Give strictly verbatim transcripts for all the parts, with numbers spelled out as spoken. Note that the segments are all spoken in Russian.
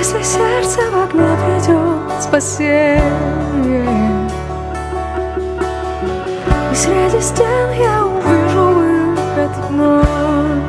Если сердце в огне придет спасение, и среди стен я увижу выход вновь.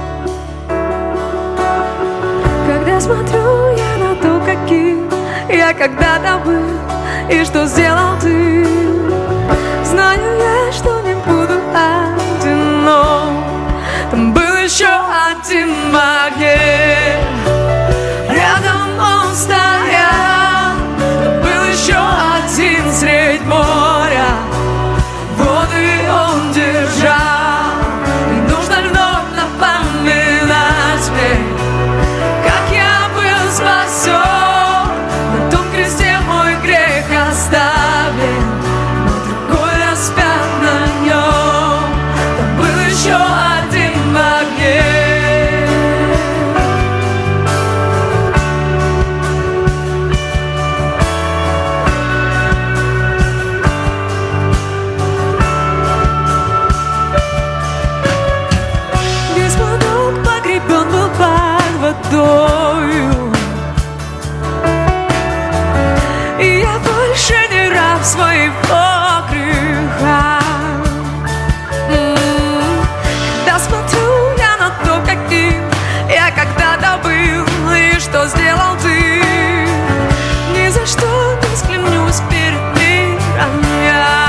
Когда смотрю я на то, каким я когда-то был, и что сделал ты, знаю я, что не буду одинок. Там был еще один магнит, рядом он стоял. Там был еще один средь моря, воды он держал. И нужно вновь напоминать мне, как я был спасен. На том кресте мой грех оставлен, но другой распят на нем. Там был еще один магнит. Весь монок погребен был под водою, и я больше не раб своего греха. М-м-м. Когда смотрю я на то, каким я когда-то был, и что сделал ты, ни за что не склонюсь перед миром я.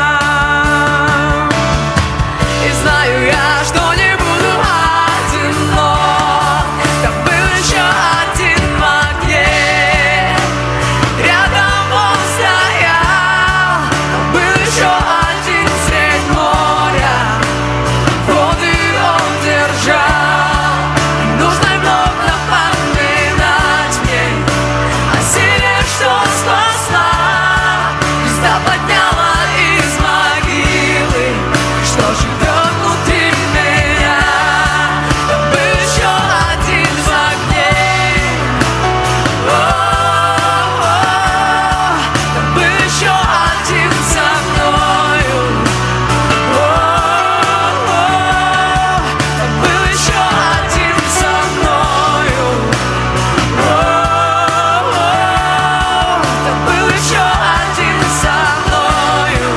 И знаю я, что не буду одинок. Там был еще один магнит, рядом он стоял. Там был еще один средь моря, воды он держал. И нужно вновь напоминать мне о силе, что спасла, Христа подняла из могилы, что живет внутри меня. Там был еще один магнит. О-о-о. Там был еще один со мною. О-о-о. Там был еще один со мною. О-о-о. Там был еще один со мною.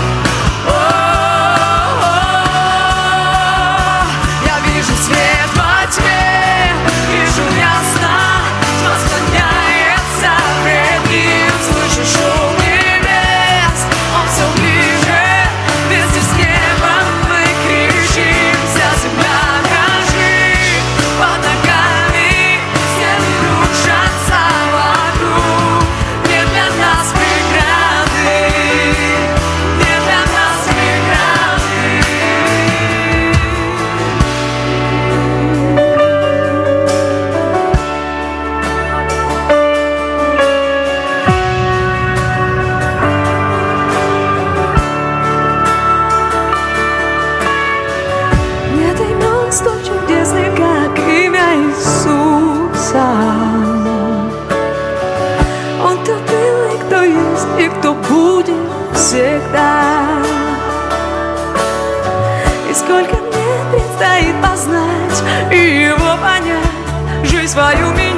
О-о-о. Я вижу свет во тьме, вижу ясно, тьма склоняется пред ним. Слышу шум небес, он все ближе, вместе с небом мы кричимся. Земля дрожит под ногами, стены рушатся вокруг. Нет для нас преграды, нет для нас преграды. Нет имен столь чудесных, как имя Иисуса. Он кто был и кто есть, и кто будет всегда. И сколько мне предстоит познать и его понять, жизнь свою мир